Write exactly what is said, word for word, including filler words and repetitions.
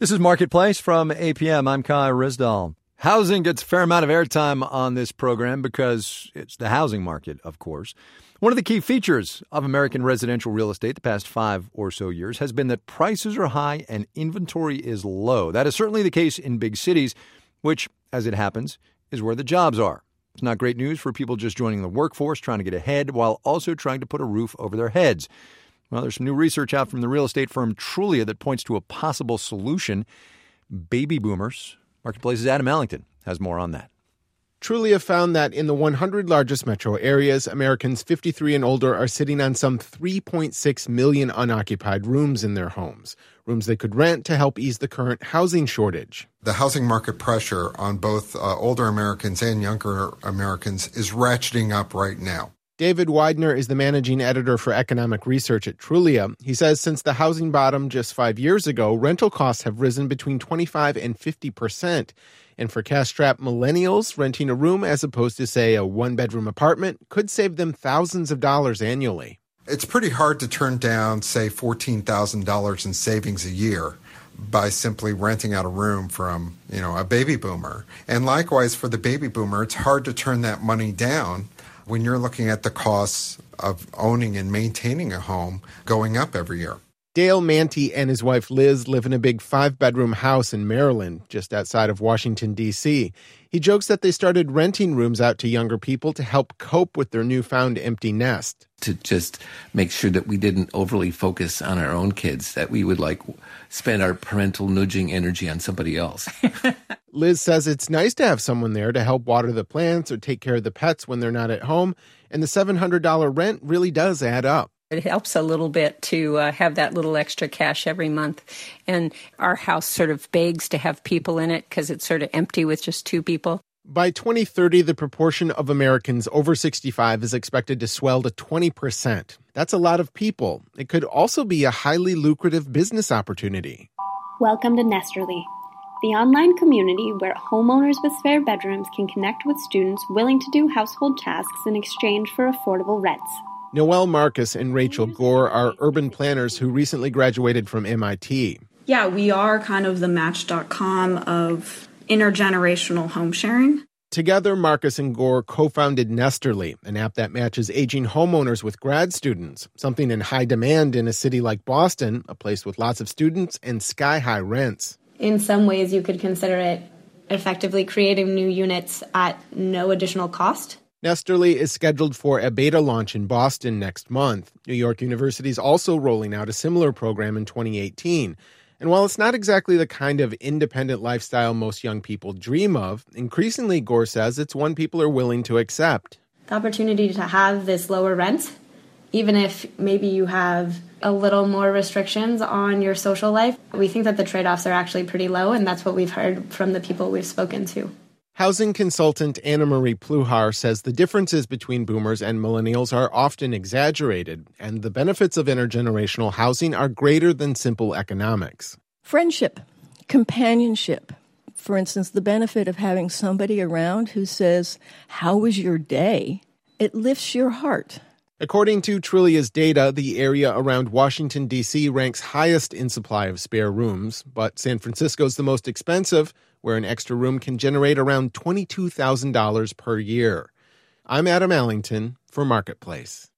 This is Marketplace from A P M. I'm Kai Rizdal. Housing gets a fair amount of airtime on this program because it's the housing market, of course. One of the key features of American residential real estate the past five or so years has been that prices are high and inventory is low. That is certainly the case in big cities, which, as it happens, is where the jobs are. It's not great news for people just joining the workforce, trying to get ahead, while also trying to put a roof over their heads. Well, there's some new research out from the real estate firm Trulia that points to a possible solution. Baby boomers. Marketplace's Adam Allington has more on that. Trulia found that in the one hundred largest metro areas, Americans fifty-three and older are sitting on some three point six million unoccupied rooms in their homes, rooms they could rent to help ease the current housing shortage. The housing market pressure on both uh, older Americans and younger Americans is ratcheting up right now. David Widener is the managing editor for economic research at Trulia. He says since the housing bottom just five years ago, rental costs have risen between twenty-five and fifty percent. And for cash-strapped millennials, renting a room as opposed to, say, a one-bedroom apartment could save them thousands of dollars annually. It's pretty hard to turn down, say, fourteen thousand dollars in savings a year by simply renting out a room from, you know, a baby boomer. And likewise, for the baby boomer, it's hard to turn that money down when you're looking at the costs of owning and maintaining a home going up every year. Dale Manty and his wife Liz live in a big five-bedroom house in Maryland, just outside of Washington, D C. He jokes that they started renting rooms out to younger people to help cope with their newfound empty nest. To just make sure that we didn't overly focus on our own kids, that we would like spend our parental nudging energy on somebody else. Liz says it's nice to have someone there to help water the plants or take care of the pets when they're not at home, and the seven hundred dollars rent really does add up. It helps a little bit to uh, have that little extra cash every month. And our house sort of begs to have people in it because it's sort of empty with just two people. By twenty thirty, the proportion of Americans over sixty-five is expected to swell to twenty percent. That's a lot of people. It could also be a highly lucrative business opportunity. Welcome to Nesterly, the online community where homeowners with spare bedrooms can connect with students willing to do household tasks in exchange for affordable rents. Noelle Marcus and Rachel Gore are urban planners who recently graduated from M I T. Yeah, we are kind of the match dot com of intergenerational home sharing. Together, Marcus and Gore co-founded Nesterly, an app that matches aging homeowners with grad students, something in high demand in a city like Boston, a place with lots of students and sky-high rents. In some ways, you could consider it effectively creating new units at no additional cost. Nesterly is scheduled for a beta launch in Boston next month. New York University is also rolling out a similar program in twenty eighteen. And while it's not exactly the kind of independent lifestyle most young people dream of, increasingly, Gore says, it's one people are willing to accept. The opportunity to have this lower rent, even if maybe you have a little more restrictions on your social life, we think that the trade-offs are actually pretty low, and that's what we've heard from the people we've spoken to. Housing consultant Anna Marie Pluhar says the differences between boomers and millennials are often exaggerated, and the benefits of intergenerational housing are greater than simple economics. Friendship, companionship. For instance, the benefit of having somebody around who says, "How was your day?" It lifts your heart. According to Trulia's data, the area around Washington, D C ranks highest in supply of spare rooms, but San Francisco's the most expensive, where an extra room can generate around twenty-two thousand dollars per year. I'm Adam Allington for Marketplace.